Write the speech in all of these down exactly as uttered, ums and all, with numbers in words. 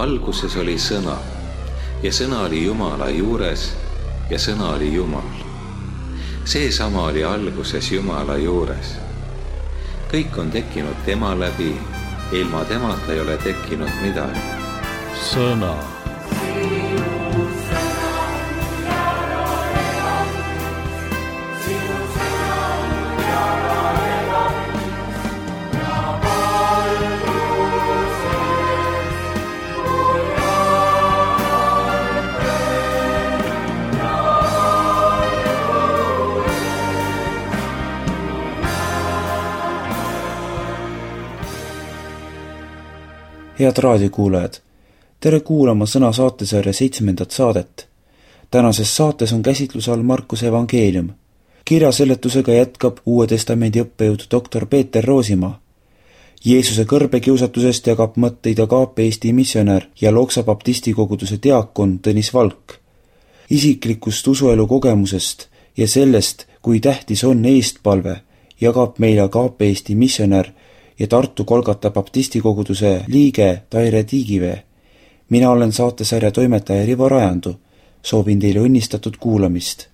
alguses oli sõna ja sõna oli Jumala juures ja sõna oli Jumal. Seesama oli alguses Jumala juures. Kõik on tekkinud tema läbi, ilma temata ei ole tekkinud midagi. Sõna. Head raadiokuulajad, tere kuulama Sõna saatesarja seitsmendat saadet. Tänases saates on käsitluse all Markuse evangeelium. Kirjaseletusega jätkab Uue Testamendi õppejõud doktor Peeter Roosimaa. Jeesuse kõrbekiusatusest jagab mõtteid Agape Eesti missionär ja Loksa baptisti koguduse diakon Tõnis Valk. Isiklikust usuelu kogemusest ja sellest, kui tähtis on eestpalve, jagab meile Agape Eesti missionär ja Tartu Kolgata baptisti koguduse liige Taire Tiigivee. Mina olen saatesarja toimetaja Rivo Rajandu. Soovin teile õnnistatud kuulamist.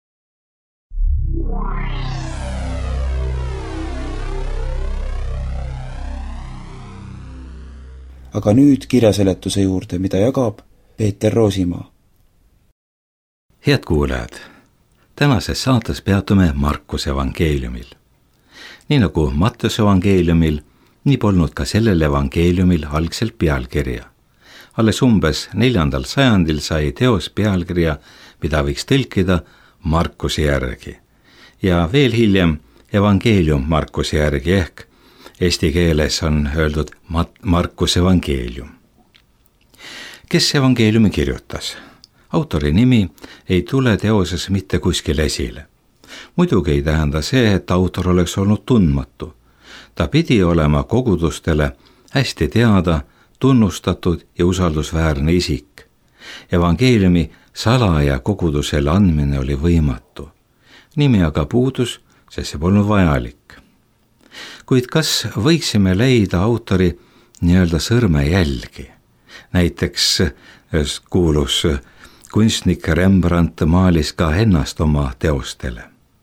Aga nüüd kirjaseletuse juurde, mida jagab Peeter Roosimaa. Head kuulajad, tänases saates peatume Markuse evangeeliumil. Nii nagu Matteuse evangeeliumil, nii polnud ka sellel evangeeliumil algselt pealkirja. Alles umbes neljandal sajandil sai teos pealkirja, mida võiks tõlkida Markuse järgi. Ja veel hiljem evangeelium Markuse järgi ehk eesti keeles on öeldud Markuse evangeelium. Kes evangeeliumi kirjutas? Autori nimi ei tule teoses mitte kuskil esile. Muidugi ei tähenda see, et autor oleks olnud tundmatu. Ta pidi olema kogudustele hästi teada, tunnustatud ja usaldusväärne isik. Evangeeliumi salaja kogudusele andmine oli võimatu. Nimi aga puudus, sest see polnud vajalik. Kuid kas võiksime leida autori nii-öelda sõrmejälgi? Näiteks kuulus kunstnik Rembrandt maalis ka ennast oma teostele.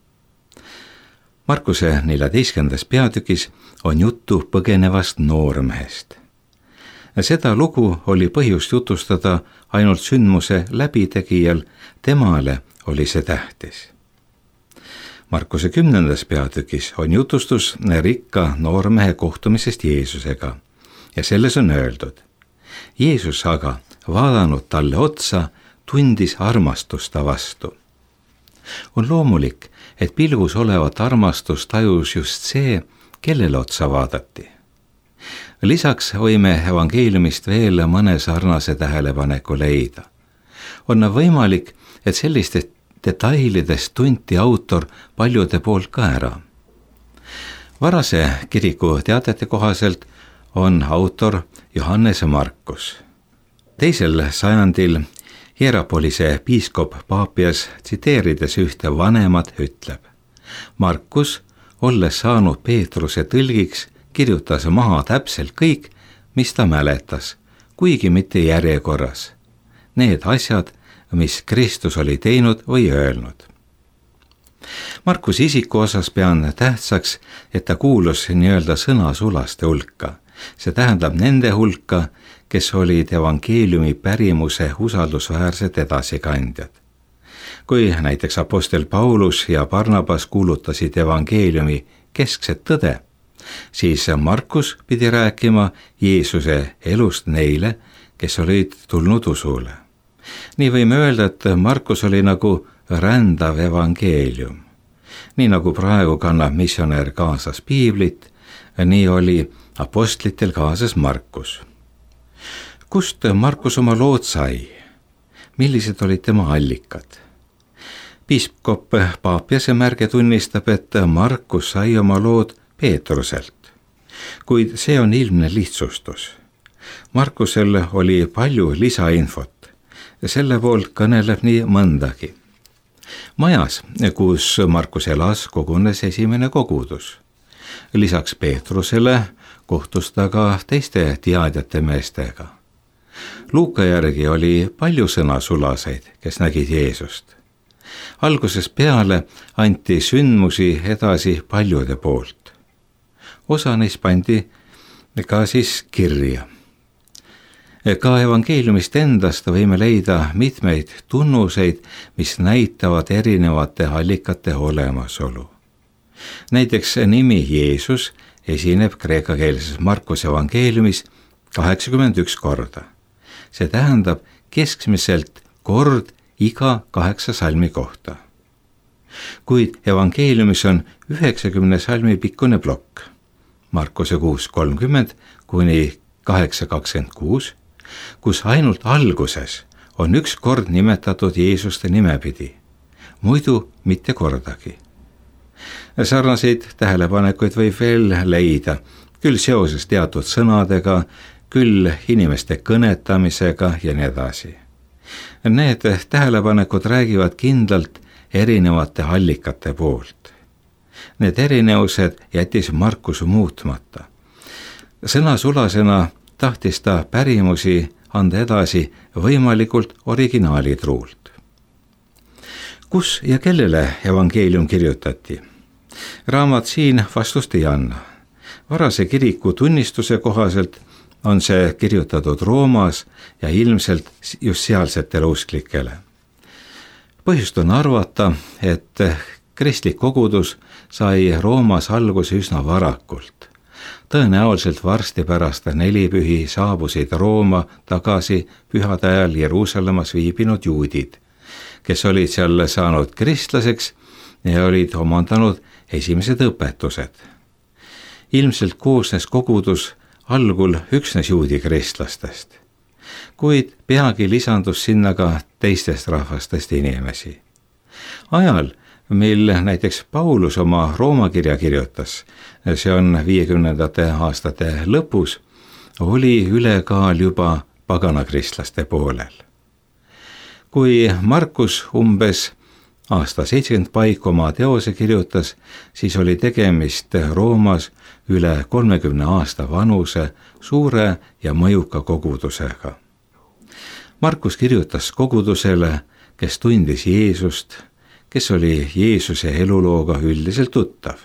Markuse neljateistkümnendas peatükis on juttu põgenevast noormehest. Seda lugu oli põhjust jutustada ainult sündmuse läbitegijal, temale oli see tähtis. Markuse kümnendas peatükis on jutustus rikka noormehe kohtumisest Jeesusega ja selles on öeldud. Jeesus aga, vaadanud talle otsa, tundis armastust ta vastu. On loomulik, et pilgus olevat armastust tajus just see, kellele otsa vaadati. Lisaks võime evangeeliumist veel mõne sarnase tähelepaneku leida. On võimalik, et sellistest detailidest tunti autor paljude poolt ka ära. Varase kiriku teadete kohaselt on autor Johannes Markus. Teisel sajandil Hierapolise piiskop Paapias tsiteerides ühte vanemat ütleb. Markus, olles saanud Peetruse tõlgiks, kirjutas maha täpselt kõik, mis ta mäletas, kuigi mitte järjekorras. Need asjad, mis Kristus oli teinud või öelnud. Markus isiku osas pean tähtsaks, et ta kuulus nii-öelda sõnasulaste hulka. See tähendab nende hulka, kes olid evangeeliumi pärimuse usaldusväärsed edasikandjad. Kui näiteks apostel Paulus ja Barnabas kuulutasid evangeeliumi keskset tõde, siis Markus pidi rääkima Jeesuse elust neile, kes olid tulnud usule. Nii võime öelda, et Markus oli nagu rändav evangeelium. Nii nagu praegu kannab missionär kaasas piiblit, nii oli apostlitel kaasas Markus. Kust Markus oma lood sai? Millised olid tema allikad? Piiskop Paapiase märge tunnistab, et Markus sai oma lood Peetruselt. Kuid see on ilmne lihtsustus. Markusel oli palju lisainfot ja selle poolt kõneleb nii mõndagi. Majas, kus Markus elas, kogunes esimene kogudus. Lisaks Peetrusele kohtus ta ka teiste teadjate meestega. Luuka järgi oli palju sõnasulaseid, kes nägid Jeesust. Algusest peale anti sündmusi edasi paljude poolt. Osa neist pandi ka siis kirja. Ka evangeeliumist endast võime leida mitmeid tunnuseid, mis näitavad erinevate allikate olemasolu. Näiteks nimi Jeesus esineb kreekakeelses Markuse evangeeliumis kaheksakümmend üks korda. See tähendab keskmiselt kord iga kaheksa salmi kohta. Kuid evangeeliumis on üheksakümne salmi pikkune plokk. Markuse kuus kolmkümmend kuni kaheksa kakskümmend kuus, kus ainult alguses on üks kord nimetatud Jeesuste nimepidi, muidu mitte kordagi. Sarnaseid tähelepanekuid võib veel leida, küll seoses teatud sõnadega, küll inimeste kõnetamisega ja nii edasi. Need tähelepanekud räägivad kindlalt erinevate allikate poolt. Need erinevused jättis Markus muutmata. Sõnasulasena tahtis ta pärimusi anda edasi võimalikult originaali truult. Kus ja kellele evangeelium kirjutati? Raamat siin vastust ei anna. Varase kiriku tunnistuse kohaselt on see kirjutatud Roomas ja ilmselt just sealsetele usklikele. Põhjust on arvata, et kristlik kogudus sai Roomas alguse üsna varakult. Tõenäoliselt varsti pärast nelipühi saabusid Rooma tagasi pühade ajal Jeruusalemmas viibinud juudid, kes olid seal saanud kristlaseks ja olid omandanud esimesed õpetused. Ilmselt koosnes kogudus algul üksnes juudi kristlastest, kuid peagi lisandus sinna ka teistest rahvastest inimesi. Ajal, mil näiteks Paulus oma Rooma kirja kirjutas, see on viiekümnendate aastate lõpus, oli ülekaal juba paganakristlaste poolel. Kui Markus umbes aasta seitsekümmend paiku oma teose kirjutas, siis oli tegemist Roomas üle kolmekümne aasta vanuse suure ja mõjuka kogudusega. Markus kirjutas kogudusele, kes tundis Jeesust, kes oli Jeesuse elulooga üldiselt tuttav.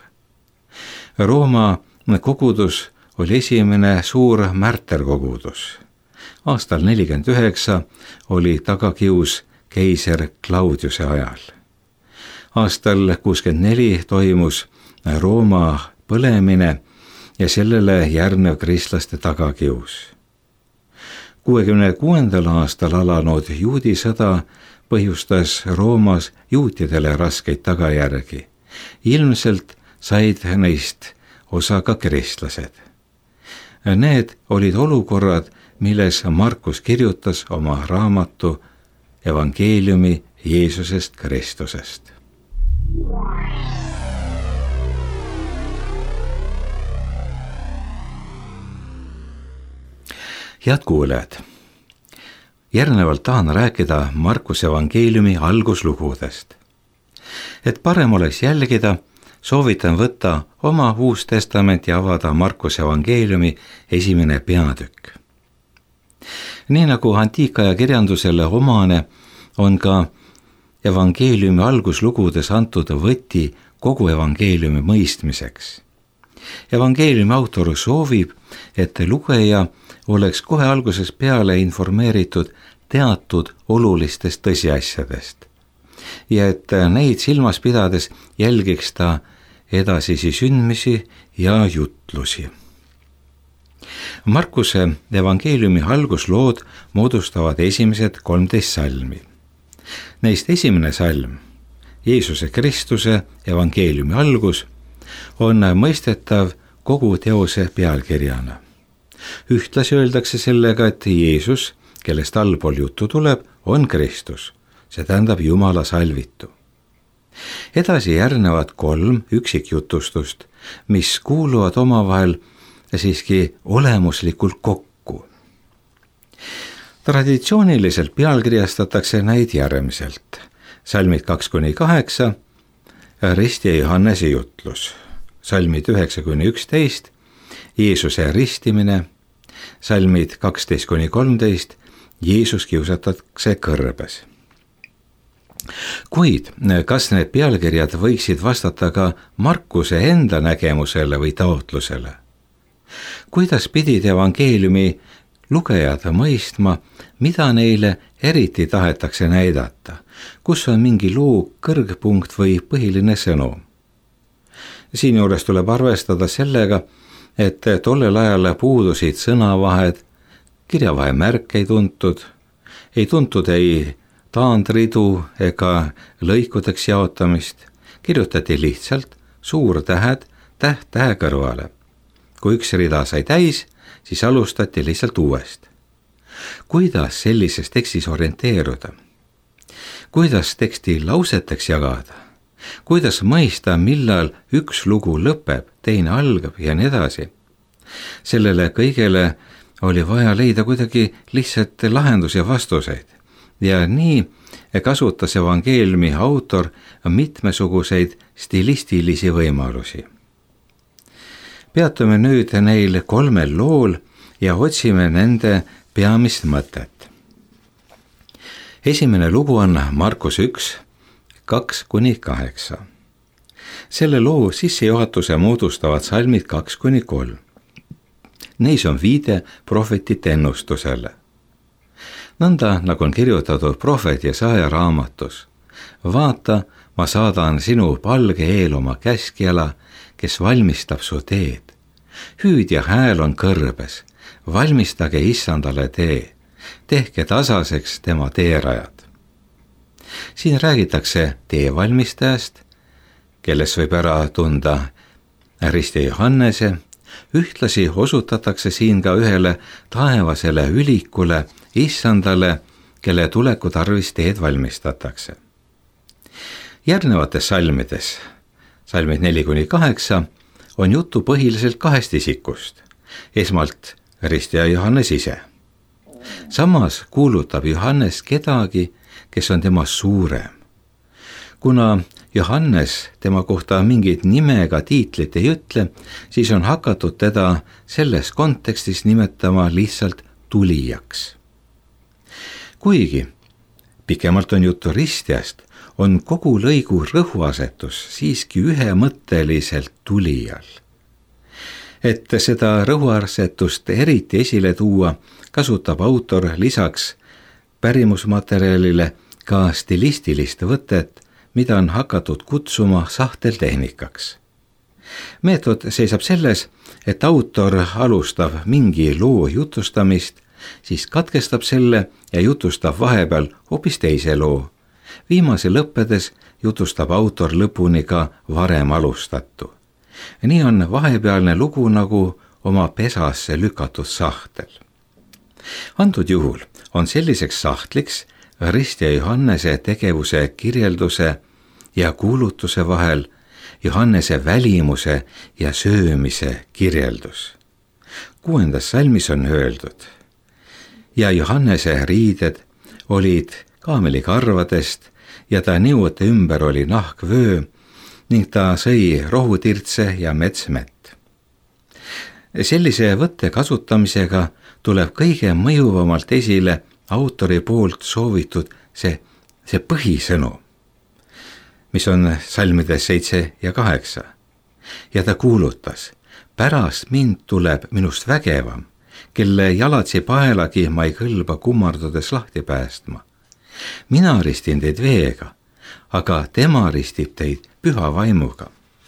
Rooma kogudus oli esimene suur märterkogudus. Aastal nelikümmend üheksa oli tagakius keiser Claudiuse ajal. Aastal kuuskümmend neli toimus Rooma põlemine ja sellele järgnev kristlaste tagakius. kuuekümne kuuendal aastal alanud juudi sõda põhjustas Roomas juutidele raskeid tagajärgi. Ilmselt said neist osa ka kristlased. Need olid olukorrad, milles Markus kirjutas oma raamatu Evangeeliumi Jeesusest Kristusest. Head kuulajad, järgnevalt tahan rääkida Markuse evangeeliumi alguslugudest. Et parem oleks jälgida, soovitan võtta oma Uus Testament ja avada Markuse evangeeliumi esimene peatükk. Nii nagu antiikaja kirjandusele omane, on ka evangeeliumi alguslugudes antud võti kogu evangeeliumi mõistmiseks. Evangeeliumi autor soovib, et lugeja oleks kohe alguses peale informeeritud teatud olulistest tõsiasjadest ja et neid silmas pidades jälgiks ta edasisi sündmisi ja jutlusi. Markuse evangeeliumi alguslood moodustavad esimesed kolmteist salmi. Neist esimene salm, Jeesuse Kristuse evangeeliumi algus, on mõistetav kogu teose pealkirjana. Ühtlasi öeldakse sellega, et Jeesus, kellest allpool juttu tuleb, on Kristus, see tähendab Jumala salvitu. Edasi järgnevad kolm üksikjutustust, mis kuuluvad omavahel siiski olemuslikult kokku. Traditsiooniliselt pealkirjastatakse neid järgmiselt. Salmid kaks kuni kaheksa, Risti ja Johannese jutlus. Salmid üheksa kuni üksteist, Jeesuse ristimine, salmid kaksteist kuni kolmteist, Jeesus kiusatakse kõrbes. Kuid kas need pealkirjad võiksid vastata ka Markuse enda nägemusele või taotlusele? Kuidas pidid evangeeliumi lugejad mõistma, mida neile eriti tahetakse näidata, kus on mingi loo kõrgpunkt või põhiline sõnum? Siinjuures tuleb arvestada sellega, et tollel ajal puudusid sõnavahed, kirjavahemärk ei tuntud, ei tuntud ei taandridu ega lõikudeks jaotamist, kirjutati lihtsalt suurtähed täht tähe kõrvale. Kui üks rida sai täis, siis alustati lihtsalt uuest. Kuidas sellises tekstis orienteeruda? Kuidas teksti lauseteks jagada? Kuidas mõista, millal üks lugu lõpeb, teine algab ja nii edasi? Sellele kõigele oli vaja leida kuidagi lihtsalt lahendus ja vastuseid. Ja nii kasutas evangeeliumi autor mitmesuguseid stilistilisi võimalusi. Peatume nüüd neil kolmel lool ja otsime nende peamist mõtet. Esimene lugu on Markus üks, kaks kuni kaheksa. Selle loo sissejuhatuse moodustavad salmid kaks kuni kolm. Neis on viide prohvetite ennustusele. Nõnda, nagu on kirjutatud prohvet Jesaja raamatus. Vaata, ma saadan sinu palge eel oma käskjala, kes valmistab su teed. Hüüdja hääl on kõrbes, valmistage issandale tee, tehke tasaseks tema teerajad. Siin räägitakse teevalmistajast, kelles võib ära tunda Ristja Johannese. Ühtlasi osutatakse siin ka ühele taevasele ülikule, issandale, kelle tuleku tarvis teed valmistatakse. Järgnevates salmides, salmid neli kuni kaheksa, on juttu põhiliselt kahest isikust. Esmalt Ristja Johannes ise. Samas kuulutab Johannes kedagi, kes on temast suurem. Kuna Johannes tema kohta mingit nimega tiitlit ei ütle, siis on hakatud teda selles kontekstis nimetama lihtsalt tulijaks. Kuigi pikemalt on juttu ristjast, on kogu lõigu rõhuasetus siiski ühemõtteliselt tulijal. Et seda rõhuasetust eriti esile tuua, kasutab autor lisaks pärimusmaterjalile ka stilistilist võtet, mida on hakatud kutsuma sahteltehnikaks. Meetod seisab selles, et autor alustab mingi loo jutustamist, siis katkestab selle ja jutustab vahepeal hoopis teise loo. Viimase lõppedes jutustab autor lõpuni ka varem alustatu. Nii on vahepealne lugu nagu oma pesasse lükatud sahtel. Antud juhul on selliseks sahtliks Ristja Johannese tegevuse kirjelduse ja kuulutuse vahel Johannese välimuse ja söömise kirjeldus. Kuuendas salmis on öeldud: ja Johannese riided olid kaamelikarvadest ja ta niuote ümber oli nahkvöö ning ta sõi rohutirtse ja metsmett. Sellise võtte kasutamisega tuleb kõige mõjuvamalt esile autori poolt soovitud see, see põhisõnum, mis on salmides seitse ja kaheksa. Ja ta kuulutas: pärast mind tuleb minust vägevam, kelle jalatsi paelagi ma ei kõlba kummardudes lahti päästma. Mina ristin teid veega, aga tema ristib teid püha vaimuga.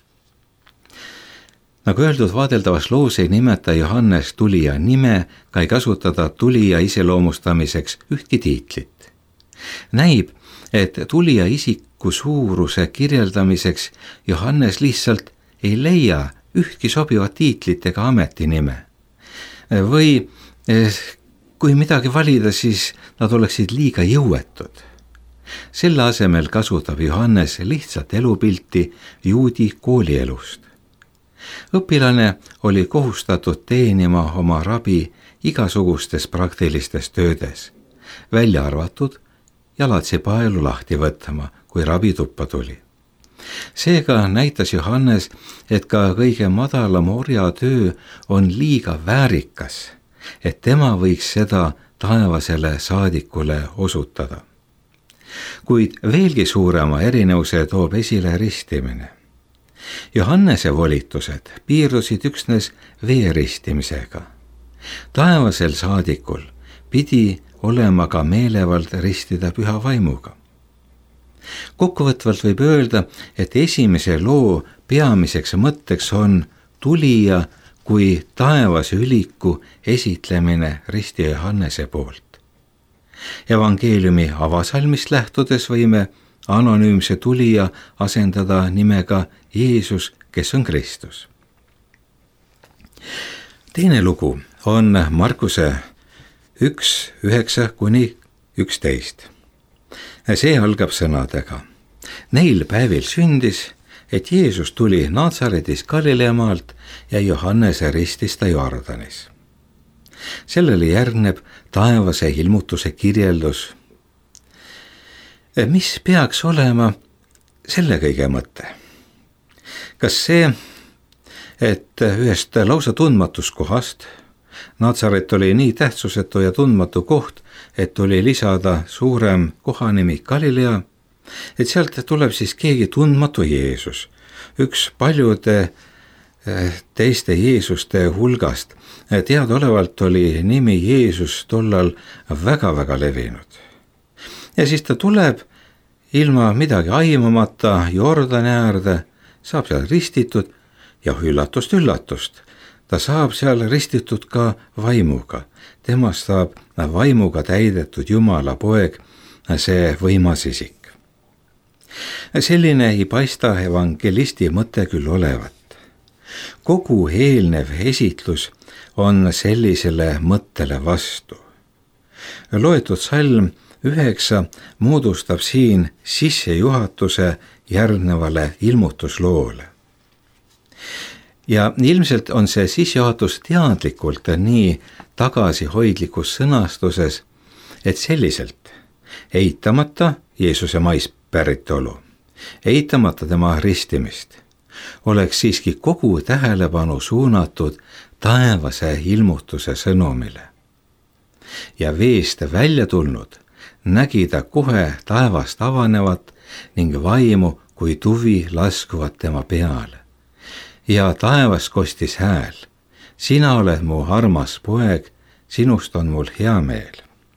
Nagu öeldud, vaadeldavas loos ei nimeta Johannes tulija nime, ka ei kasutada tulija iseloomustamiseks ühtki tiitlit. Näib, et tulija isiku suuruse kirjeldamiseks Johannes lihtsalt ei leia ühtki sobivat tiitlit ega ametinime. Või kui midagi valida, siis nad oleksid liiga jõuetud. Selle asemel kasutab Johannes lihtsalt elupilti juudi koolielust. Õpilane oli kohustatud teenima oma rabi igasugustes praktilistes töödes, välja arvatud jalatsi paelu lahti võtma, kui rabi tuppa tuli. Seega näitas Johannes, et ka kõige madalam orjatöö on liiga väärikas, et tema võiks seda taevasele saadikule osutada. Kuid veelgi suurema erinevuse toob esile ristimine. Johannese volitused piirdusid üksnes veeristimisega. Taevasel saadikul pidi olema ka meelevald ristida püha vaimuga. Kokkuvõtvalt võib öelda, et esimese loo peamiseks mõtteks on tulija kui taevase üliku esitlemine risti Johannese poolt. Evangeeliumi avasalmist lähtudes võime anonüümse tulija asendada nimega Jeesus, kes on Kristus. Teine lugu on Markuse üks, üheksa kuni üksteist. See algab sõnadega. Neil päevil sündis, et Jeesus tuli Naatsaretis Galileamaalt ja Johannese ristis ta Jordanis. Sellele järgneb taevase ilmutuse kirjeldus. Mis peaks olema selle kõige mõte? Kas see, et ühest lausa tundmatust kohast, Naatsaret oli nii tähtsusetu ja tundmatu koht, et tuli lisada suurem kohanimi Galilea, et sealt tuleb siis keegi tundmatu Jeesus, üks paljude teiste Jeesuste hulgast. Teadaolevalt oli nimi Jeesus tollal väga-väga levinud. Ja siis ta tuleb ilma midagi aimamata Jordani äärde, saab seal ristitud ja üllatust üllatust. Ta saab seal ristitud ka vaimuga. Temast saab vaimuga täidetud Jumala poeg, see võimas isik. Selline ei paista evangelisti mõte küll olevat. Kogu eelnev esitlus on sellisele mõttele vastu. Loetud salm üheksa moodustab siin sissejuhatuse järgnevale ilmutusloole. Ja ilmselt on see sissejuhatus teadlikult nii tagasihoidlikus sõnastuses, et selliselt eitamata Jeesuse maispäritolu, eitamata tema ristimist, oleks siiski kogu tähelepanu suunatud taevase ilmutuse sõnumile. Ja veest välja tulnud nägi ta kohe taevast avanevat ning vaimu kui tuvi laskuvat tema peale. Ja taevas kostis hääl, sina oled mu armas poeg, sinust on mul hea meel.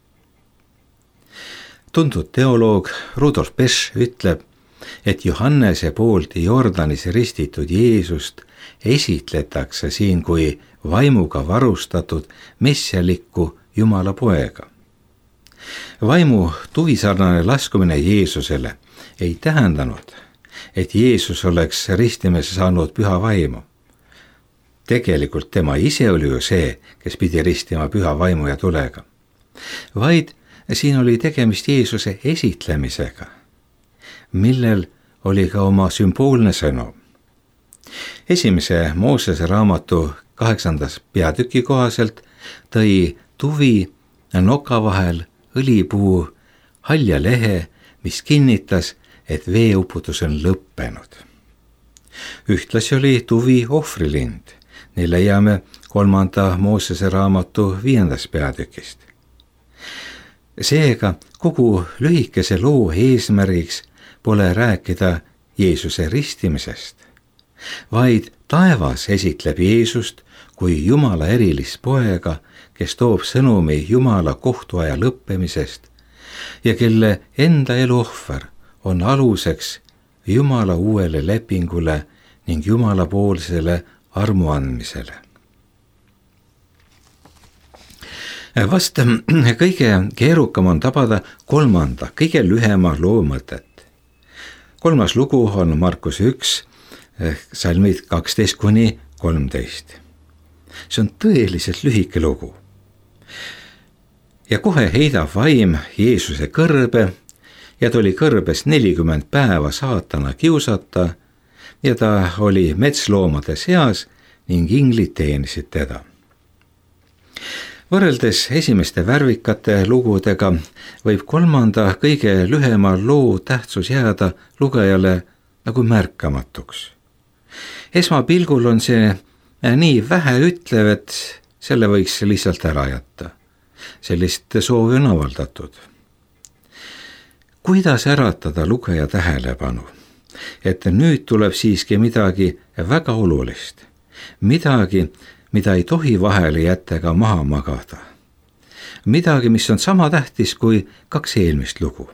Tuntud teoloog Rudolf Pesch ütleb, et Johannese poolt Jordanis ristitud Jeesust esitletakse siin kui vaimuga varustatud messialikku Jumala poega. Vaimu tuvisarnane laskumine Jeesusele ei tähendanud, et Jeesus oleks ristimise saanud püha vaimu. Tegelikult tema ise oli ju see, kes pidi ristima püha vaimu ja tulega. Vaid siin oli tegemist Jeesuse esitlemisega, millel oli ka oma sümboolne sõnum. Esimese Moosese raamatu kaheksandas peatüki kohaselt tõi tuvi noka vahel õlipuu halja lehe, mis kinnitas, et veeuputus on lõppenud. Ühtlasi oli tuvi ohvrilind, nii leiame kolmanda Moosese raamatu viiendas peatükist. Seega kogu lühikese loo eesmärgiks pole rääkida Jeesuse ristimisest, vaid taevas esitleb Jeesust kui Jumala erilist poega, kes toob sõnumi Jumala kohtuaja lõppemisest ja kelle enda elu ohver on aluseks Jumala uuele lepingule ning Jumala poolsele armu andmisele. Vast kõige keerukam on tabada kolmanda, kõige lühema loo mõtet. Kolmas lugu on Markuse üks, salmid kaksteist kuni kolmteist. See on tõeliselt lühike lugu. Ja kohe heidab vaim Jeesuse kõrbe ja tuli kõrbes nelikümmend päeva saatana kiusata ja ta oli metsloomade seas ning inglid teenisid teda. Võrreldes esimeste värvikate lugudega võib kolmanda kõige lühema loo tähtsus jääda lugejale nagu märkamatuks. Esmapilgul on see nii vähe ütlev, et selle võiks lihtsalt ära jätta. sellist soovi on avaldatud. Kuidas äratada lugeja tähelepanu, et nüüd tuleb siiski midagi väga olulist, midagi, mida ei tohi vahele jätta ega maha magada, midagi, mis on sama tähtis kui kaks eelmist lugu.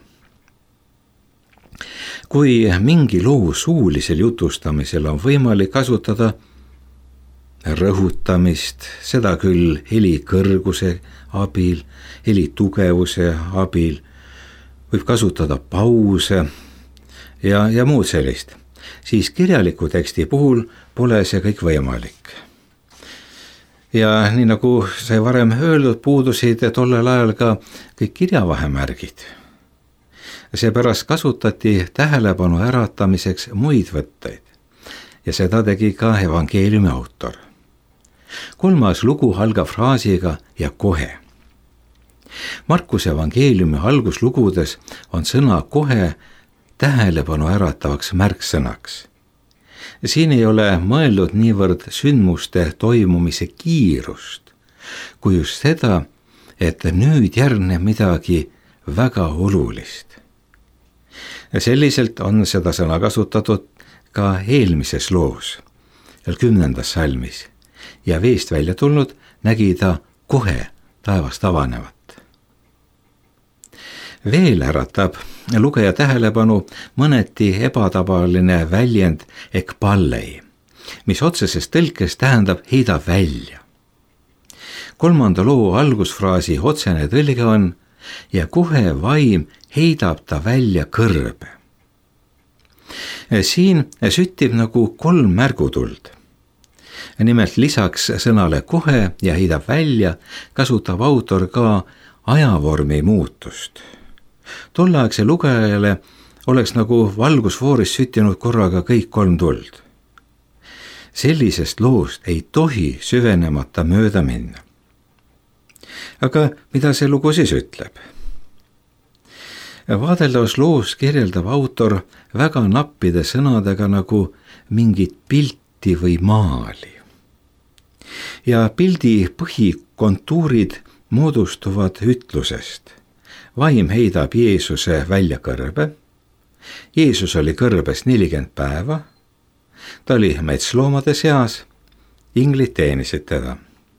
Kui mingi loo suulisel jutustamisel on võimalik kasutada rõhutamist, seda küll heli kõrguse abil, heli tugevuse abil, võib kasutada pause ja, ja muud sellist, siis kirjaliku teksti puhul pole see kõik võimalik. Ja nii nagu sai varem öeldud, puudusid tollel ajal ka kõik kirjavahemärgid. Seepärast kasutati tähelepanu äratamiseks muid võtteid ja seda tegi ka evangeeliumi autor. Kolmas lugu algab fraasiga ja kohe. Markuse evangeeliumi alguslugudes on sõna kohe tähelepanu äratavaks märksõnaks. Siin ei ole mõeldud niivõrd sündmuste toimumise kiirust, kui just seda, et nüüd järgneb midagi väga olulist. Selliselt on seda sõna kasutatud ka eelmises loos, kümnendas salmis, ja veest välja tulnud nägi ta kohe taevast avanevat. Veel äratab lugeja tähelepanu mõneti ebatavaline väljend ekpallei, mis otseses tõlkes tähendab heida välja. Kolmanda loo algusfraasi otsene tõlge on ja kohe vaim heidab ta välja kõrbe. Siin süttib nagu kolm märgutuld. Nimelt lisaks sõnale kohe ja heidab välja kasutab autor ka ajavormi muutust. Tolleaegse lugejale oleks nagu valgusfooris süttinud korraga kõik kolm tuld. Sellisest loost ei tohi süvenemata mööda minna. Aga mida see lugu siis ütleb? Vaadeldavas loos kirjeldab autor väga nappide sõnadega nagu mingit pilti või maali. Ja pildi põhikontuurid moodustuvad ütlusest. Vaim heidab Jeesuse välja kõrbe. Jeesus oli kõrbes nelikümmend päeva. Ta oli metsloomade seas. Inglid teenisid teda.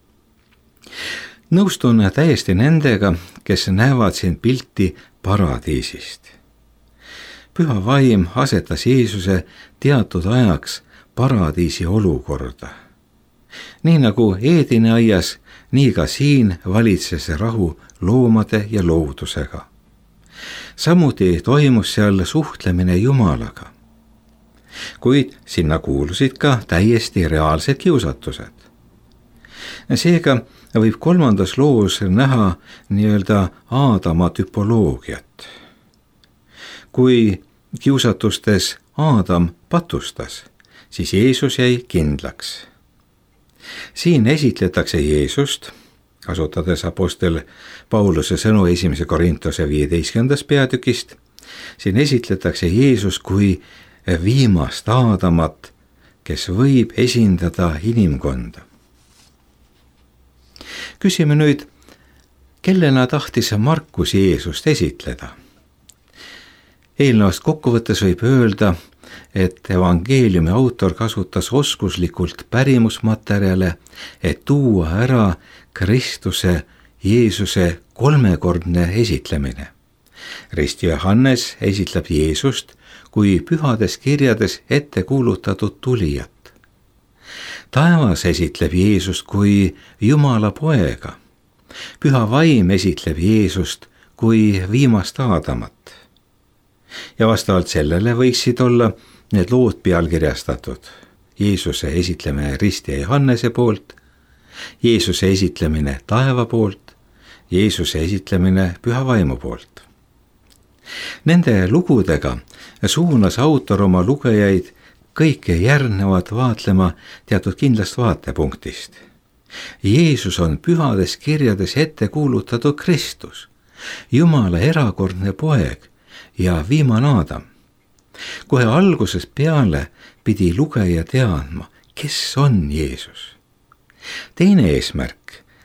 Nõustun täiesti nendega, kes näevad siin pilti paradiisist. Püha vaim asetas Jeesuse teatud ajaks paradiisi olukorda. Nii nagu Eedini aias, nii ka siin valitses rahu loomade ja loodusega. Samuti toimus seal suhtlemine Jumalaga. Kuid sinna kuulusid ka täiesti reaalsed kiusatused. Seega võib kolmandas loos näha nii-öelda Aadama tüpoloogiat. Kui kiusatustes Aadam patustas, siis Jeesus jäi kindlaks. Siin esitletakse Jeesust, kasutades apostel Pauluse sõnu esimese Korintuse viieteistkümnendast peatükist, siin esitletakse Jeesus kui viimast Aadamat, kes võib esindada inimkonda. Küsime nüüd, kellena tahtis Markus Jeesust esitleda? Eelnevast kokkuvõttes võib öelda, et evangeeliumi autor kasutas oskuslikult pärimusmaterjale, et tuua ära Kristuse, Jeesuse kolmekordne esitlemine. Risti Johannes esitleb Jeesust kui pühades kirjades ette kuulutatud tulijat. Taevas esitleb Jeesust kui Jumala poega. Püha vaim esitleb Jeesust kui viimast Aadamat. Ja vastavalt sellele võiksid olla need lood pealkirjastatud. Jeesuse esitlemine Risti ja Johannese poolt, Jeesuse esitlemine taeva poolt, Jeesuse esitlemine püha vaimu poolt. Nende lugudega suunas autor oma lugejaid kõike järgnevat vaatlema teatud kindlast vaatepunktist. Jeesus on pühades kirjades ette kuulutatud Kristus, Jumala erakordne poeg ja viimane Aadam. Kohe algusest peale pidi lugeja teadma, kes on Jeesus. Teine eesmärk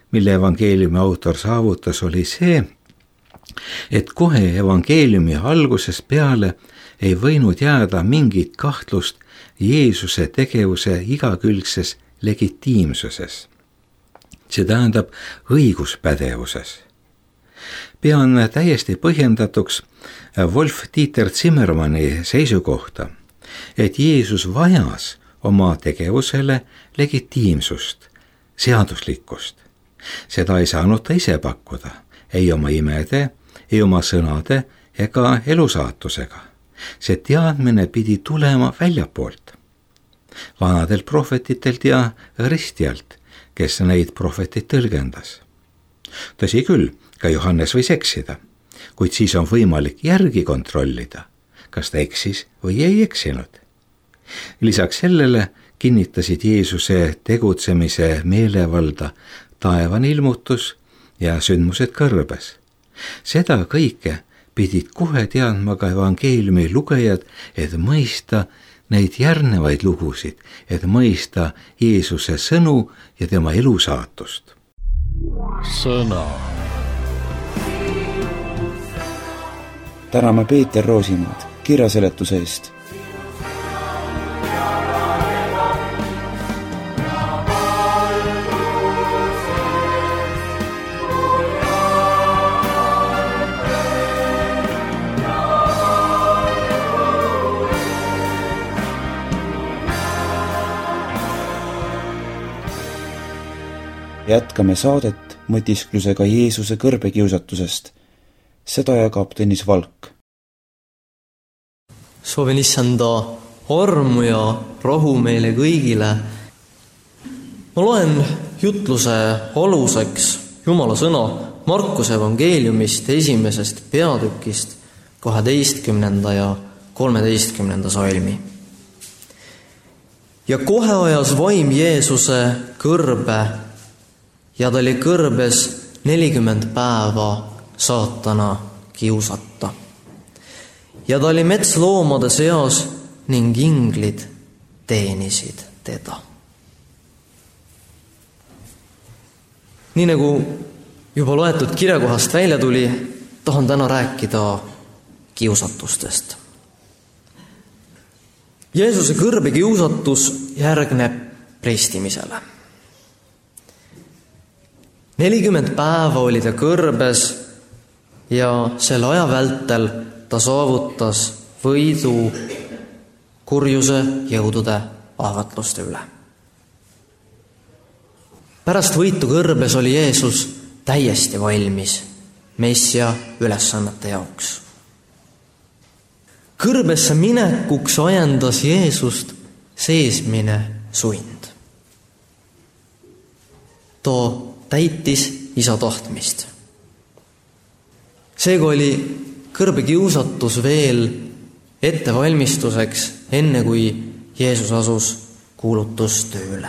mille evangeeliumi autor saavutas, oli see, et kohe evangeeliumi algusest peale ei võinud jääda mingit kahtlust Jeesuse tegevuse igakülgses legitiimsuses. See tähendab õiguspädevuses. Pean täiesti põhjendatuks Wolf-Dieter Zimmermanni seisukohta, et Jeesus vajas oma tegevusele legitiimsust, seaduslikkust. Seda ei saanud ta ise pakkuda, ei oma imede, ei oma sõnade ega elusaatusega. See teadmine pidi tulema väljapoolt, vanadelt prohvetitelt ja ristjalt, kes neid prohvetit tõlgendas. Tõsi küll, ka Johannes võis eksida, kuid siis on võimalik järgi kontrollida, kas ta eksis või ei eksinud. Lisaks sellele kinnitasid Jeesuse tegutsemise meelevalda taevani ilmutus ja sündmused kõrbes. Seda kõike pidid kohe teadma ka evangeeliumi lugejad, et mõista neid järgnevaid lugusid, et mõista Jeesuse sõnu ja tema elusaatust. Sõna. Täname Peeter Roosimaad kirjaseletuse eest. Jätkame saadet mõtisklusega Jeesuse kõrbekiusatusest. Seda jagab Tõnis Valk. Soovin issanda armu ja rahu meile kõigile. Ma loen jutluse aluseks Jumala sõna Markuse evangeeliumist esimesest peatükist kaheteistkümnenda ja kolmeteistkümnenda salmi. Ja kohe ajas vaim Jeesuse kõrbe ja ta oli kõrbes nelikümmend päeva saatana kiusata. Ja ta oli metsloomade seas ning inglid teenisid teda. Nii nagu juba loetud kirjakohast välja tuli, tahan täna rääkida kiusatustest. Jeesuse kõrbe kiusatus järgneb ristimisele. nelikümmend päeva oli ta kõrbes ja selle aja vältel ta saavutas võidu kurjuse jõudude ahvatluste üle. Pärast võitu kõrbes oli Jeesus täiesti valmis Messia ülesannete jaoks. Kõrbesse minekuks ajendas Jeesust seesmine sund. Ta täitis isa tahtmist. Seega oli kõrbekiusatus veel ettevalmistuseks, enne kui Jeesus asus kuulutustööle.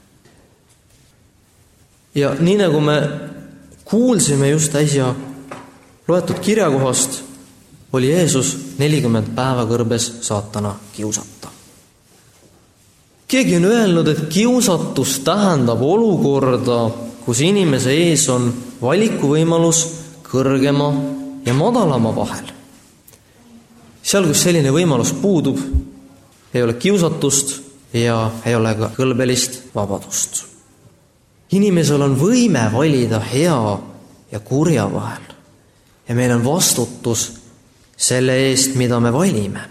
Ja nii nagu me kuulsime just äsja loetud kirjakohast, oli Jeesus nelikümmend päeva kõrbes saatana kiusata. Keegi on öelnud, et kiusatus tähendab olukorda, kus inimese ees on valikuvõimalus kõrgema ja madalama vahel. Seal, kus selline võimalus puudub, ei ole kiusatust ja ei ole ka kõlbelist vabadust. Inimesel on võime valida hea ja kurja vahel ja meil on vastutus selle eest, mida me valime.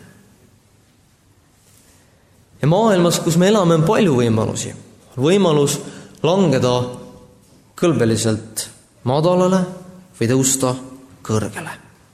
Ja maailmas, kus me elame, on palju võimalusi. On võimalus langeda kõlbeliselt madalale või tõusta kõrgele.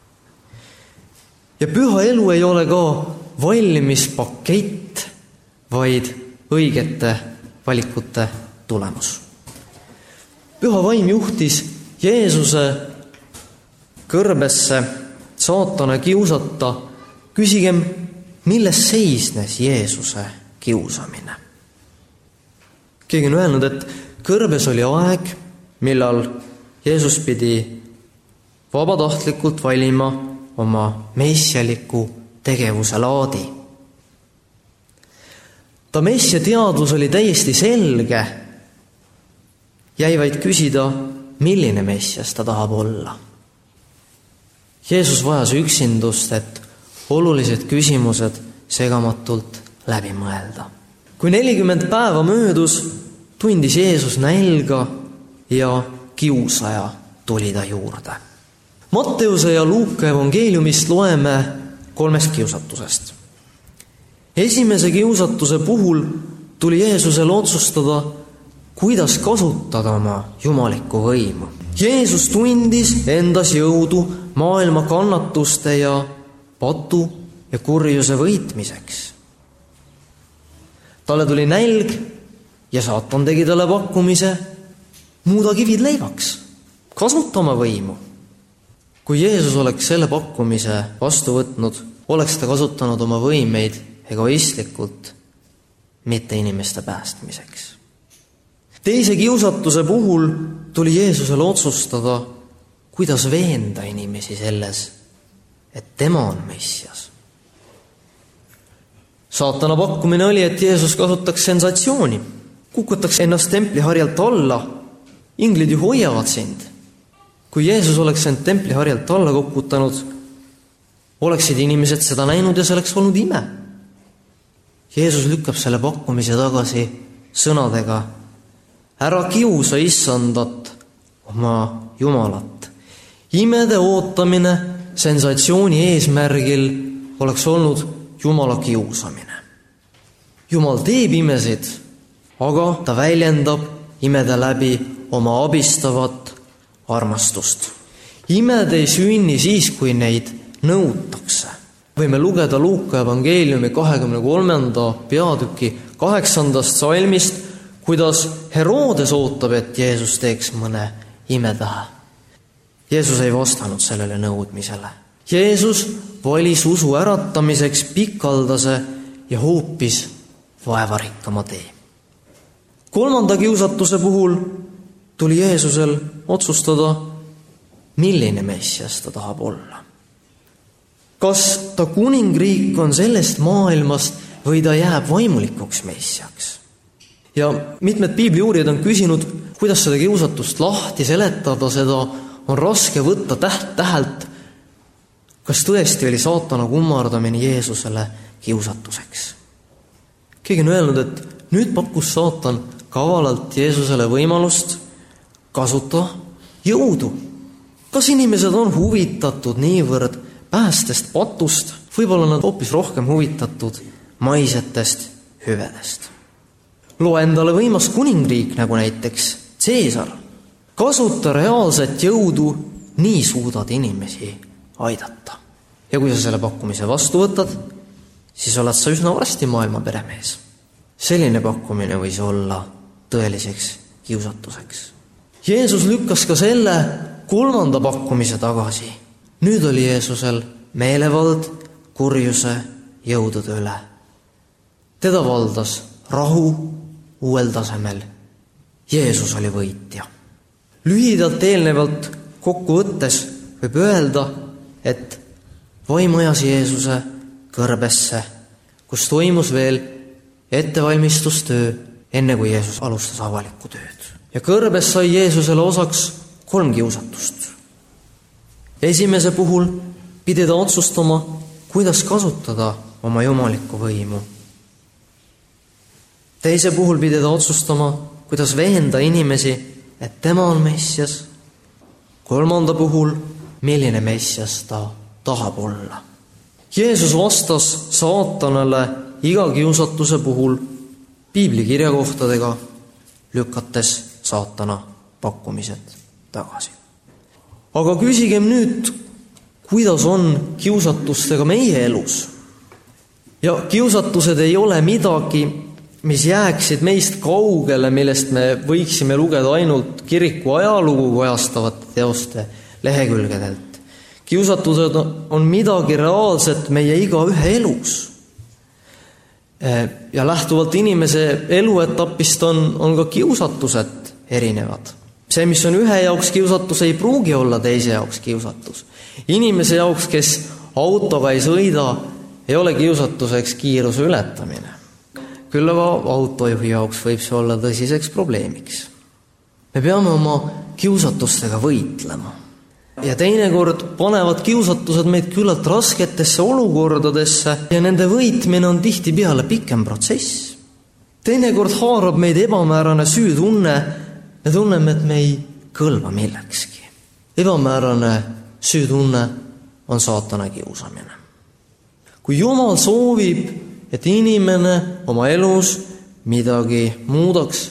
Ja püha elu ei ole ka valmis pakett, vaid õigete valikute tulemus. Püha vaim juhtis Jeesuse kõrbesse saatana kiusata. Küsigem, milles seisnes Jeesuse kiusamine. Keegi on öelnud, et kõrbes oli aeg, millal Jeesus pidi vabatahtlikult valima oma messialiku tegevuse laadi. Ta messia teadvus oli täiesti selge, jäi vaid küsida, milline Messias ta tahab olla. Jeesus vajas üksindust, et olulised küsimused segamatult läbi mõelda. Kui nelikümmend päeva möödus, tundis Jeesus nälga ja kiusaja tuli ta juurde. Matteuse ja Luuka evangeeliumist loeme kolmest kiusatusest. Esimese kiusatuse puhul tuli Jeesusel otsustada, kuidas kasutada oma jumalikku võimu. Jeesus tundis endas jõudu maailma kannatuste ja patu ja kurjuse võitmiseks. Talle tuli nälg ja saatan tegi talle pakkumise, muuda kivid leivaks, kasuta oma võimu. Kui Jeesus oleks selle pakkumise vastu võtnud, oleks ta kasutanud oma võimeid egoistlikult, mitte inimeste päästmiseks. Teise kiusatuse puhul tuli Jeesusel otsustada, kuidas veenda inimesi selles, et tema on Messias. Saatana pakkumine oli, et Jeesus kasutaks sensatsiooni, kukutaks ennast templiharjalt alla, inglid ju hoiavad sind. Kui Jeesus oleks end templiharjalt alla kukutanud, oleksid inimesed seda näinud ja see oleks olnud ime. Jeesus lükkab selle pakkumise tagasi sõnadega: ära kiusa issandat, oma Jumalat. Imede ootamine sensatsiooni eesmärgil oleks olnud Jumala kiusamine. Jumal teeb imesid, aga ta väljendab imede läbi oma abistavat armastust. Imed ei sünni siis, kui neid nõutakse. Võime lugeda Luuka evangeeliumi kahekümne kolmanda peatüki kaheksandast salmist, kuidas Herodes ootab, et Jeesus teeks mõne imetähe. Jeesus ei vastanud sellele nõudmisele. Jeesus valis usu äratamiseks pikaldase ja hoopis vaevarikkama tee. Kolmanda kiusatuse puhul tuli Jeesusel otsustada, milline Messias ta tahab olla. Kas ta kuningriik on sellest maailmast või ta jääb vaimulikuks Messiaks? Ja mitmed piibliuurijad on küsinud, kuidas seda kiusatust lahti seletada, seda on raske võtta täht tähelt. Kas tõesti oli saatana kummardamine Jeesusele kiusatuseks? Keegi on öelnud, et nüüd pakkus saatan kavalalt Jeesusele võimalust kasuta jõudu. Kas inimesed on huvitatud niivõrd päästest patust, võib-olla nad hoopis rohkem huvitatud maisetest hüvedest. Loo endale võimas kuningriik, nagu näiteks Caesar. Kasuta reaalset jõudu, nii suudad inimesi aidata. Ja kui sa selle pakkumise vastu võtad, siis oled sa üsna varsti maailma peremees. Selline pakkumine võis olla tõeliseks kiusatuseks. Jeesus lükkas ka selle kolmanda pakkumise tagasi. Nüüd oli Jeesusel meelevald kurjuse jõudude üle. Teda valdas rahu uuel tasemel. Jeesus oli võitja. Lühidalt eelnevalt kokku võttes võib öelda, et vaim ajas Jeesuse kõrbesse, kus toimus veel ettevalmistustöö, enne kui Jeesus alustas avalikku tööd. Ja kõrbes sai Jeesusele osaks kolm kiusatust. Esimese puhul pidi ta otsustama, kuidas kasutada oma jumalikku võimu. Teise puhul pidi ta otsustama, kuidas veenda inimesi, et tema on Messias. Kolmanda puhul, milline Messias ta tahab olla. Jeesus vastas saatanale iga kiusatuse puhul piibli kirjakohtadega, lükates saatana pakkumised tagasi. Aga küsigem nüüd, kuidas on kiusatustega meie elus? Ja kiusatused ei ole midagi, mis jääksid meist kaugele, millest me võiksime lugeda ainult kiriku ajalugu kajastavate teoste lehekülgedelt. Kiusatused on midagi reaalset meie igaühe elus. Ja lähtuvalt inimese eluetapist on, on ka kiusatused erinevad. See, mis on ühe jaoks kiusatus, ei pruugi olla teise jaoks kiusatus. Inimese jaoks, kes autoga ei sõida, ei ole kiusatuseks kiiruse ületamine. Küll aga autojuhi jaoks võib see olla tõsiseks probleemiks. me peame oma kiusatustega võitlema. Ja teinekord panevad kiusatused meid küllalt rasketesse olukordadesse ja nende võitmine on tihtipeale pikem protsess. Teinekord haarab meid ebamäärane süütunne, me tunneme, et me ei kõlba millekski. Ebamäärane süütunne on saatana kiusamine. Kui Jumal soovib, et inimene oma elus midagi muudaks,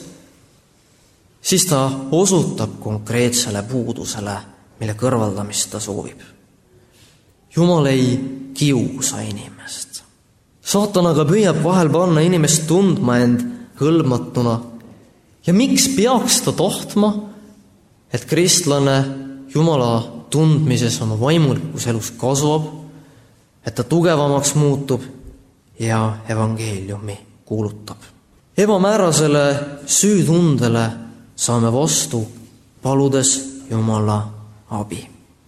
siis ta osutab konkreetsele puudusele, mille kõrvaldamist ta soovib. Jumal ei kiusa inimest. Saatanaga püüab vahel panna inimest tundma end kõlbmatuna. Ja miks peaks ta tahtma, et kristlane Jumala tundmises oma vaimulikus elus kasvab, et ta tugevamaks muutub ja evangeeliumi kuulutab. Ebamäärasele süütundele saame vastu, paludes Jumala abi.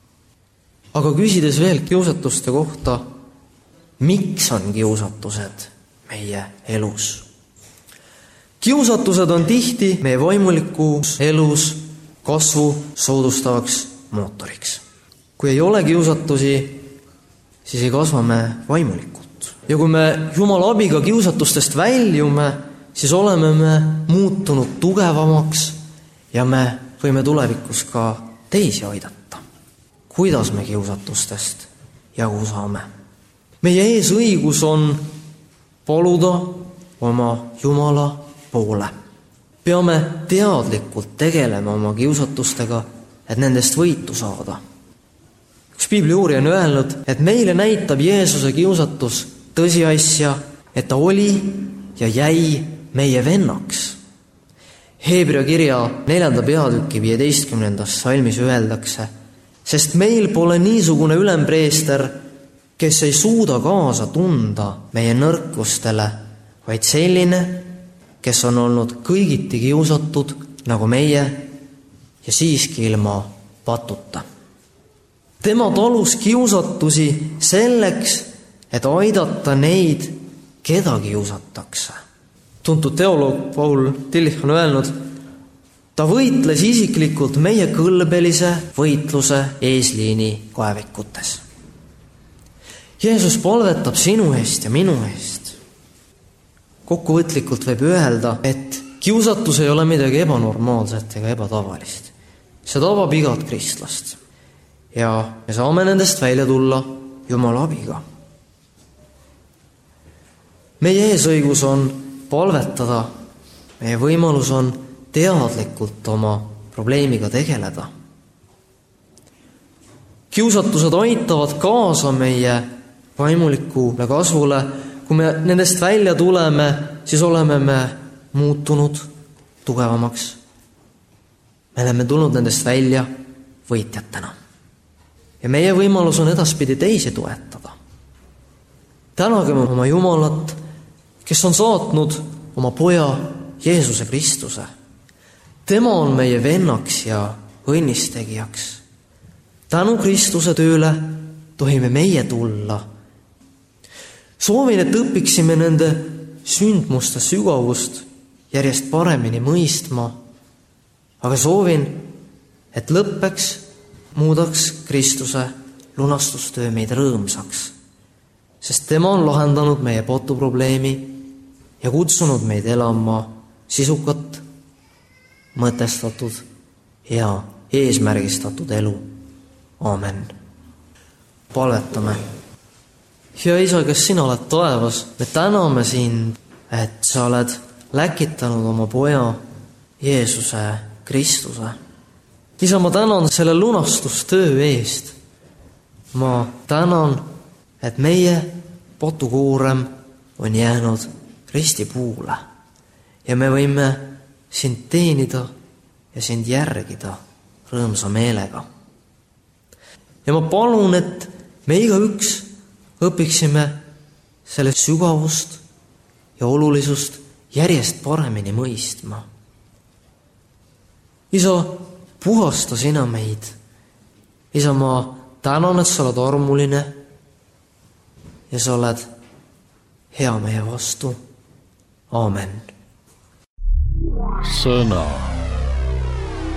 Aga küsides veel kiusatuste kohta, miks on kiusatused meie elus? Kiusatused on tihti meie vaimulikus elus kasvu soodustavaks mootoriks. Kui ei ole kiusatusi, siis ei kasva me vaimulikult. Ja kui me Jumala abiga kiusatustest väljume, siis oleme me muutunud tugevamaks ja me võime tulevikus ka teisi aidata. Kuidas me kiusatustest jagu saame? Meie ees õigus on paluda oma Jumala poole. Peame teadlikult tegelema oma kiusatustega, et nendest võitu saada. Üks Biiblia on öelnud, et meile näitab Jeesuse kiusatus tõsiasja, et ta oli ja jäi meie vennaks. Heebrea kirja neljanda peatüki viieteistkümnendas salmis öeldakse, sest meil pole niisugune ülempreester, kes ei suuda kaasa tunda meie nõrkustele, vaid selline, kes on olnud kõigiti kiusatud nagu meie ja siiski ilma patuta. Tema talus kiusatusi selleks, et aidata neid, keda kiusatakse. Tuntud teoloog Paul Tillich on öelnud, ta võitles isiklikult meie kõlbelise võitluse eesliini kaevikutes. Jeesus palvetab sinu eest ja minu eest. Kokkuvõtlikult võib öelda, et kiusatus ei ole midagi ebanormaalset ega ebatavalist. See tabab igat kristlast. Ja me saame nendest välja tulla Jumala abiga. Meie eesõigus on palvetada, meie võimalus on teadlikult oma probleemiga tegeleda. Kiusatused aitavad kaasa meie vaimulikule kasvule. Kui me nendest välja tuleme, siis oleme me muutunud tugevamaks. Me oleme tulnud nendest välja võitjatena. Ja meie võimalus on edaspidi teisi toetada. Tänagem oma Jumalat, kes on saatnud oma poja Jeesuse Kristuse. Tema on meie vennaks ja õnnistegijaks. Tänu Kristuse tööle tohime meie tulla. Soovin, et õpiksime nende sündmuste sügavust järjest paremini mõistma, aga soovin, et lõppeks muudaks Kristuse lunastustöö meid rõõmsaks, sest tema on lahendanud meie patuprobleemi ja kutsunud meid elama sisukat, mõtestatud ja eesmärgistatud elu. Aamen. Palvetame. Hea Isa, kes sina oled taevas, me täname sind, et sa oled läkitanud oma poja Jeesuse Kristuse. Isa, ma tänan selle lunastustöö eest. Ma tänan, et meie patukoorem on jäänud ristipuule ja me võime sind teenida ja sind järgida rõõmsa meelega. Ja ma palun, et me igaüks õpiksime selle sügavust ja olulisust järjest paremini mõistma. Isa, puhasta sina meid. Isa, ma tänan, et sa oled armuline ja sa oled hea meie vastu. Aamen. Sõna.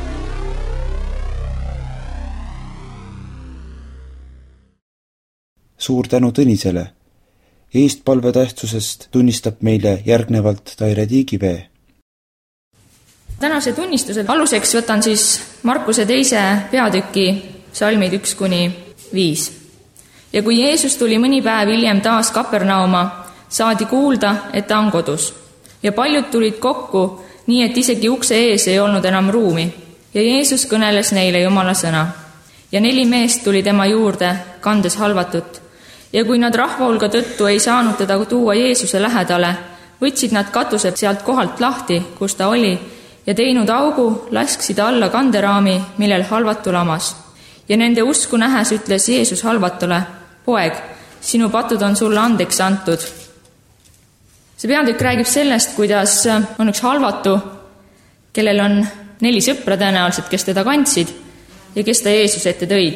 suur tänu Tõnisele. Eestpalve tähtsusest tunnistab meile järgnevalt Taire Tiigivee. Tänase tunnistuse aluseks võtan siis Markuse teise peatüki salmid üks kuni viis. Ja kui Jeesus tuli mõni päev hiljem taas Kapernauma, saadi kuulda, et ta on kodus. Ja paljud tulid kokku, nii et isegi ukse ees ei olnud enam ruumi. Ja Jeesus kõneles neile Jumala sõna. Ja neli meest tuli tema juurde, kandes halvatut. Ja kui nad rahvahulga tõttu ei saanud teda tuua Jeesuse lähedale, võtsid nad katused sealt kohalt lahti, kus ta oli, ja teinud augu, lasksid alla kanderaami, millel halvatu lamas. Ja nende usku nähes ütles Jeesus halvatule, poeg, sinu patud on sulle andeks antud. See peatükk räägib sellest, kuidas on üks halvatu, kellel on neli sõpra tõenäoliselt, kes teda kandsid ja kes ta Jeesuse ette tõid.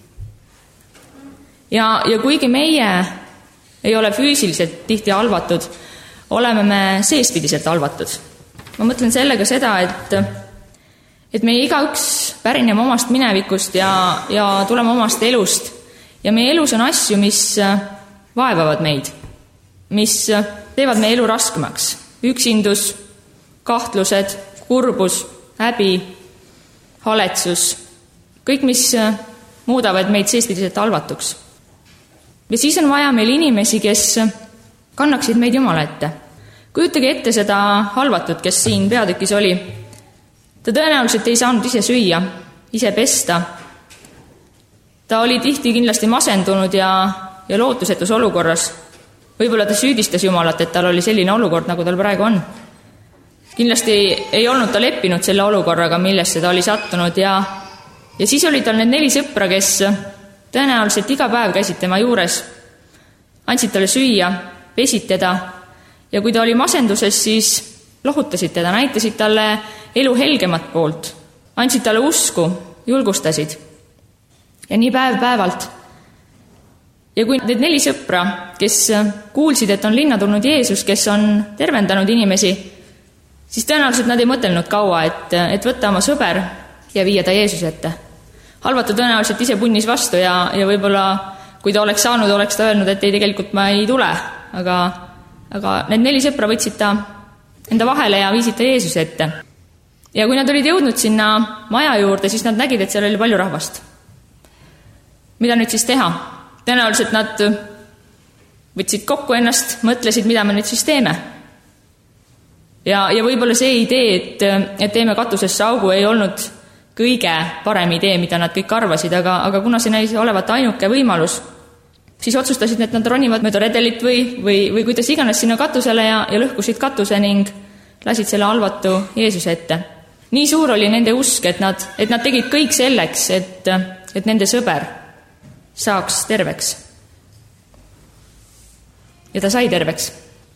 Ja, ja kuigi meie ei ole füüsiliselt tihti halvatud, oleme me seespidiselt halvatud. Ma mõtlen sellega seda, et, et meie igaüks pärineme omast minevikust ja, ja tuleme omast elust. Ja meie elus on asju, mis vaevavad meid, mis teevad meie elu raskemaks. Üksindus, kahtlused, kurbus, häbi, haletsus, kõik, mis muudavad meid seespidiselt halvatuks. Ja siis on vaja meil inimesi, kes kannaksid meid Jumala ette. Kujutage ette seda halvatut, kes siin peatükis oli. Ta tõenäoliselt ei saanud ise süüa, ise pesta. Ta oli tihti kindlasti masendunud ja, ja lootusetus olukorras. Võib-olla ta süüdistas Jumalat, et tal oli selline olukord, nagu tal praegu on. Kindlasti ei olnud ta leppinud selle olukorraga, millesse ta oli sattunud ja, ja siis oli tal need neli sõpra, kes tõenäoliselt iga päev käisid tema juures, andsid talle süüa, pesid teda ja kui ta oli masenduses, siis lohutasid teda, näitasid talle elu helgemat poolt, andsid talle usku, julgustasid ja nii päev päevalt. Ja kui need neli sõpra, kes kuulsid, et on linna tulnud Jeesus, kes on tervendanud inimesi, siis tõenäoliselt nad ei mõtelnud kaua, et, et võtta oma sõber ja viia ta Jeesuse ette. Halvatu tõenäoliselt ise punnis vastu ja, ja võib-olla kui ta oleks saanud, oleks ta öelnud, et ei, tegelikult ma ei tule, aga, aga need neli sõpra võtsid ta enda vahele ja viisid ta Jeesuse ette. Ja kui nad olid jõudnud sinna maja juurde, siis nad nägid, et seal oli palju rahvast. Mida nüüd siis teha? Tõenäoliselt nad võtsid kokku ennast, mõtlesid, mida me nüüd siis teeme. Ja, ja võib-olla see idee, et, et teeme katusesse augu, ei olnud kõige parem idee, mida nad kõik arvasid, aga, aga kuna see näis olevat ainuke võimalus, siis otsustasid, et nad ronivad mööda redelit või, või, või kuidas iganes sinna katusele ja, ja lõhkusid katuse ning lasid selle halvatu Jeesuse ette. Nii suur oli nende usk, et nad, et nad tegid kõik selleks, et, et nende sõber saaks terveks. Ja ta sai terveks.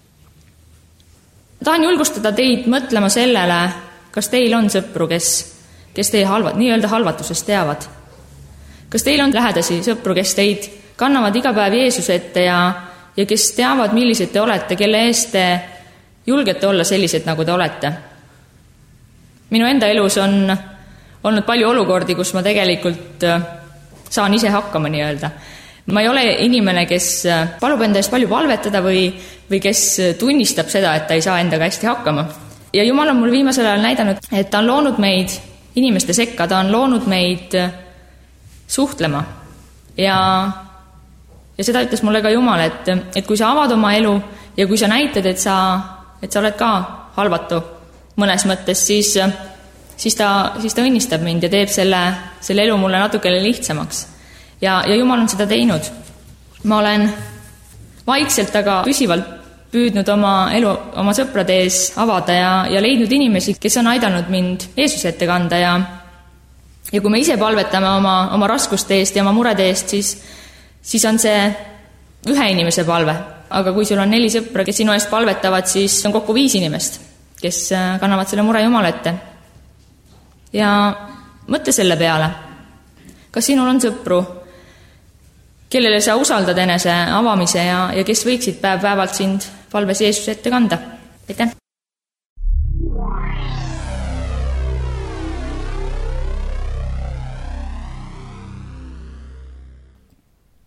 Tahan julgustada teid mõtlema sellele, kas teil on sõpru, kes kes teie halvat, nii-öelda halvatusest teavad. Kas teil on lähedasi sõpru, kes teid kannavad iga päev Jeesuse ette ja, ja kes teavad, millised te olete, kelle eest te julgete olla sellised, nagu te olete? Minu enda elus on olnud palju olukordi, kus ma tegelikult saan ise hakkama nii-öelda. Ma ei ole inimene, kes palub enda eest palju palvetada või, või kes tunnistab seda, et ta ei saa endaga hästi hakkama. Ja Jumal on mul viimasel ajal näidanud, et ta on loonud meid inimeste sekka, ta on loonud meid suhtlema. Ja, ja seda ütles mulle ka Jumal, et, et kui sa avad oma elu ja kui sa näitad, et sa, et sa oled ka halvatu mõnes mõttes, siis, siis, ta, siis ta õnnistab mind ja teeb selle, selle elu mulle natukene lihtsamaks. Ja, ja Jumal on seda teinud. Ma olen vaikselt, aga püsivalt püüdnud oma elu oma sõprade ees avada ja, ja leidnud inimesi, kes on aidanud mind Jeesuse ette kanda ja, ja kui me ise palvetame oma, oma raskuste eest ja oma murede eest, siis, siis on see ühe inimese palve. Aga kui sul on neli sõpra, kes sinu eest palvetavad, siis on kokku viis inimest, kes kannavad selle mure Jumala ette. Ja mõtle selle peale, kas sinul on sõpru, kellele sa usaldad enese avamise ja, ja kes võiksid päev-päevalt sind palves Jeesuse ette kanda. Aitäh!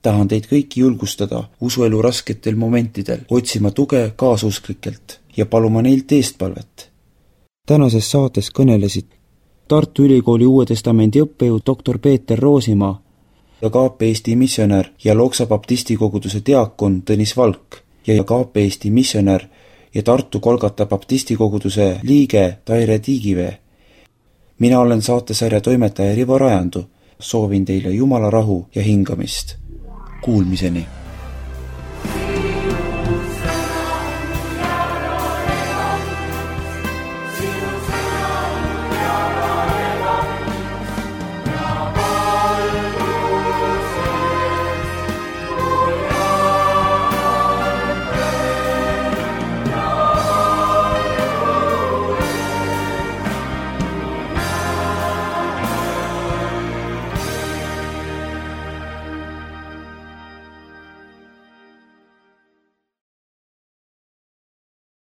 tahan teid kõiki julgustada usuelu rasketel momentidel, otsima tuge kaasusklikelt ja paluma neilt eestpalvet. Tänases saates kõnelesid Tartu Ülikooli Uue Testamendi õppejõud doktor Peeter Roosimaa ja K P Eesti missionär ja Loksa baptistikoguduse diakon Tõnis Valk ja K P Eesti missionär ja Tartu Kolgata baptistikoguduse liige Taire Tiigivee. Mina olen saatesarja toimetaja Rivo Rajandu. Soovin teile Jumala rahu ja hingamist. Kuulmiseni!